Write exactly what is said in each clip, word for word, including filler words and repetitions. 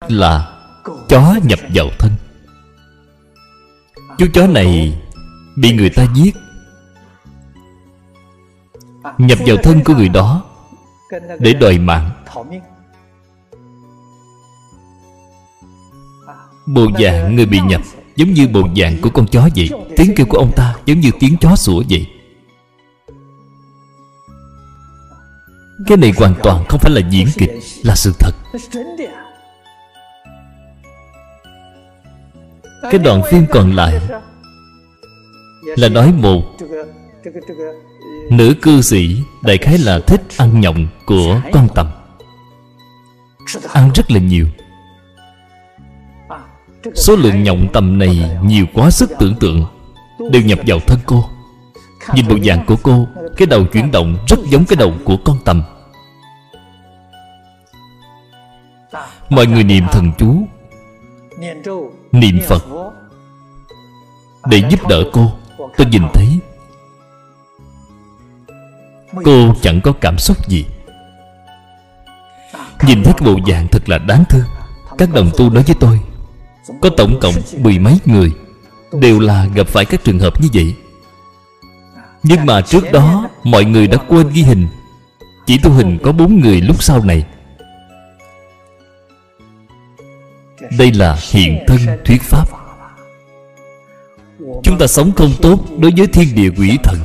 là chó nhập vào thân. Chú chó này bị người ta giết, nhập vào thân của người đó để đòi mạng. Bộ dạng người bị nhập giống như bộ dạng của con chó vậy. Tiếng kêu của ông ta giống như tiếng chó sủa vậy. Cái này hoàn toàn không phải là diễn kịch, là sự thật. Cái đoạn phim còn lại là nói một nữ cư sĩ, đại khái là thích ăn nhộng của con tầm, ăn rất là nhiều. Số lượng nhộng tầm này nhiều quá sức tưởng tượng, đều nhập vào thân cô. Nhìn bộ dạng của cô, cái đầu chuyển động rất giống cái đầu của con tầm. Mọi người niệm thần chú, niệm Phật để giúp đỡ cô. Tôi nhìn thấy cô chẳng có cảm xúc gì. Nhìn thấy cái bộ dạng thật là đáng thương. Các đồng tu nói với tôi, có tổng cộng mười mấy người đều là gặp phải các trường hợp như vậy. Nhưng mà trước đó mọi người đã quên ghi hình, chỉ thu hình có bốn người lúc sau này. Đây là hiện thân thuyết pháp. Chúng ta sống không tốt đối với thiên địa quỷ thần.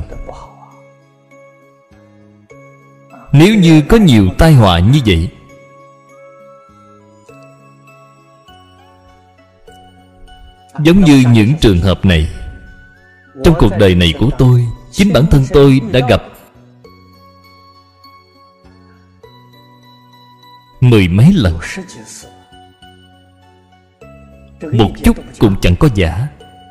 Nếu như có nhiều tai họa như vậy, giống như những trường hợp này, trong cuộc đời này của tôi, chính bản thân tôi đã gặp mười mấy lần. Một chút cũng chẳng có giả.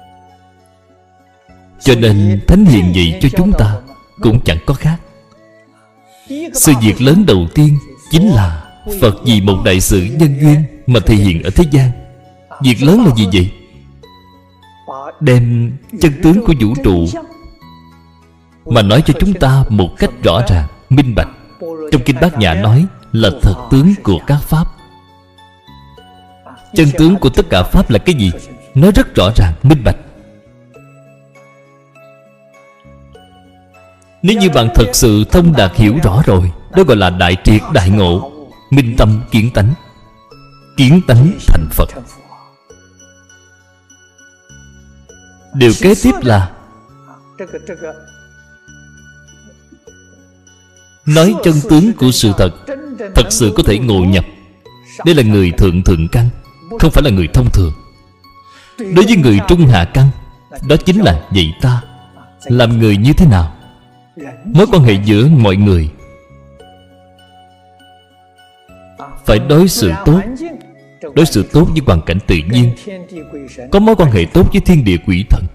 Cho nên thánh hiền dạy cho chúng ta cũng chẳng có khác. Sự việc lớn đầu tiên chính là Phật vì một đại sự nhân duyên mà thể hiện ở thế gian. Việc lớn là gì vậy? Đem chân tướng của vũ trụ mà nói cho chúng ta một cách rõ ràng, minh bạch. Trong Kinh Bát Nhã nói là thật tướng của các pháp. Chân tướng của tất cả pháp là cái gì? Nói rất rõ ràng, minh bạch. Nếu như bạn thật sự thông đạt hiểu rõ rồi, đó gọi là đại triệt đại ngộ, minh tâm kiến tánh. Kiến tánh thành Phật. Điều kế tiếp là nói chân tướng của sự thật, thật sự có thể ngộ nhập. Đây là người thượng thượng căn, không phải là người thông thường. Đối với người trung hạ căn, đó chính là dạy ta làm người như thế nào, mối quan hệ giữa mọi người phải đối xử tốt. Đối xử tốt với hoàn cảnh tự nhiên, có mối quan hệ tốt với thiên địa quỷ thần,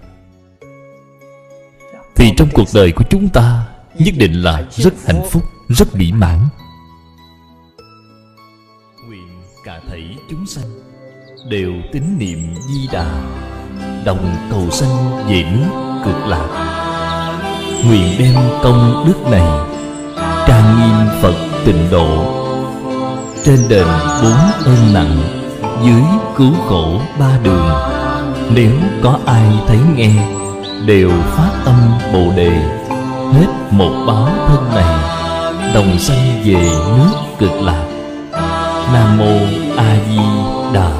thì trong cuộc đời của chúng ta nhất định là rất hạnh phúc, rất mỹ mãn. Nguyện cả thảy chúng sanh đều tín niệm Di Đà, đồng cầu sanh về nước Cực Lạc. Nguyện đem công đức này trang nghiêm Phật tịnh độ, trên đền bốn ơn nặng, dưới cứu khổ ba đường. Nếu có ai thấy nghe, đều phát âm Bồ Đề, hết một báo thân này, đồng sanh về nước Cực Lạc. Nam mô A Di Đà